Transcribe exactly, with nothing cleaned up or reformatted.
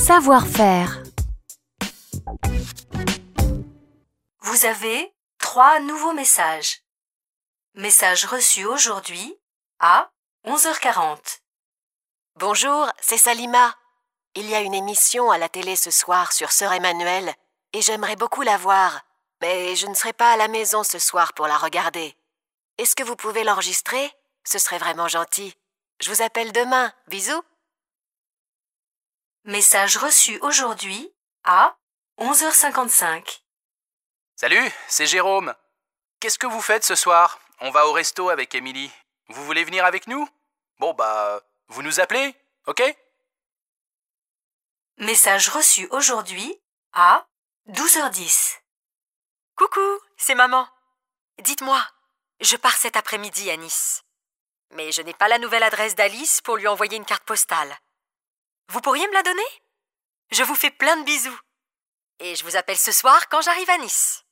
Savoir-faire. Vous avez trois nouveaux messages. Message reçu aujourd'hui à onze heures quarante. Bonjour, c'est Salima. Il y a une émission à la télé ce soir sur Sœur Emmanuelle et j'aimerais beaucoup la voir, mais je ne serai pas à la maison ce soir pour la regarder. Est-ce que vous pouvez l'enregistrer ? Ce serait vraiment gentil. Je vous appelle demain. Bisous. Message reçu aujourd'hui à onze heures cinquante-cinq. Salut, c'est Jérôme. Qu'est-ce que vous faites ce soir ? On va au resto avec Émilie. Vous voulez venir avec nous ? Bon bah, vous nous appelez, ok ? Message reçu aujourd'hui à douze heures dix. Coucou, c'est maman. Dites-moi, je pars cet après-midi à Nice. Mais je n'ai pas la nouvelle adresse d'Alice pour lui envoyer une carte postale. Vous pourriez me la donner ? Je vous fais plein de bisous. Et je vous appelle ce soir quand j'arrive à Nice.